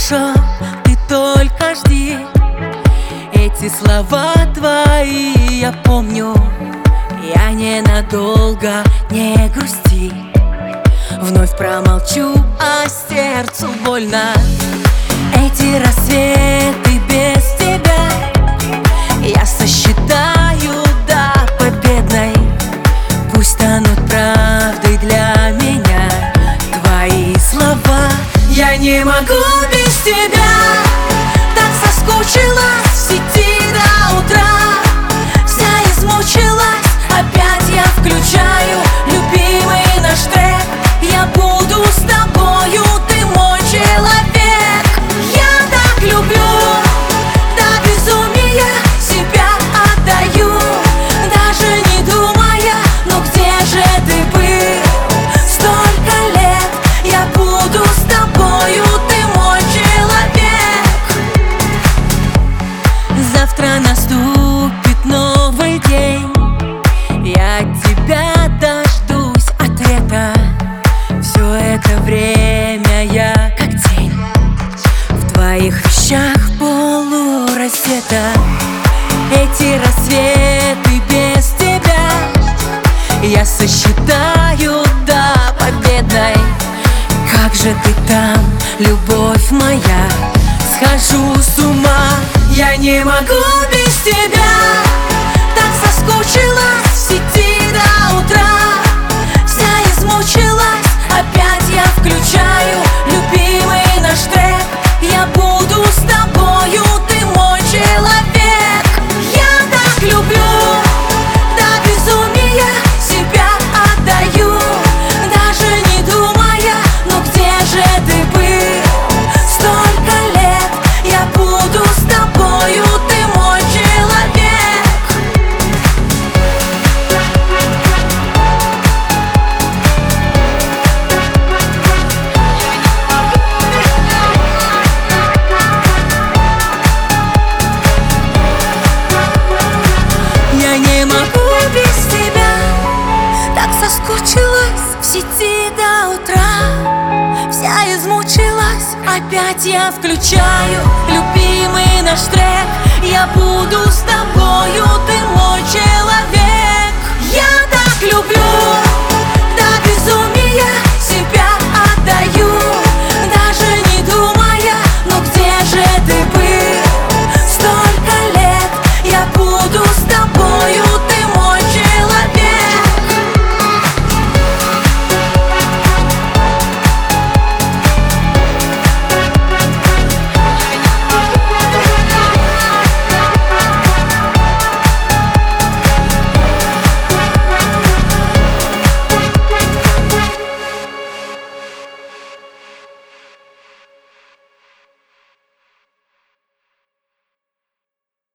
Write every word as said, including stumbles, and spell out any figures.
хорошо, ты только жди. Эти слова твои я помню, я ненадолго, не грусти. Вновь промолчу, а сердцу больно. Эти рассветы без тебя я сосчитаю до победной. Пусть станут правдой для меня твои слова. Я не могу без тебя, так соскучилась в сети до утра. Вся измучилась, опять я включаю любимый наш трек. Я буду с тобою, ты мой человек. Я так люблю, до безумия себя отдаю, даже не думая, но где же ты был столько лет? Я буду с тобою, ты мой человек. Завтра наступит новый день, я от тебя дождусь ответа. Все это время я как тень в твоих вещах полурассвета. Эти рассветы без тебя я сосчитаю до победной. Как же ты там, любовь моя, схожу с ума. Я не могу без тебя, так соскучилась в сети до утра. Вся измучилась, опять я включаю любимый наш трек. Я буду с тобою, ты мой человек. Я так люблю, до безумия себя отдаю, даже не думая, но где же ты был столько лет? Я буду с тобою, ты мой человек. Я не могу без тебя, так соскучилась в сети до утра. Вся измучилась, опять я включаю любимый наш трек. Я буду с тобою, ты мой человек. Я так люблю.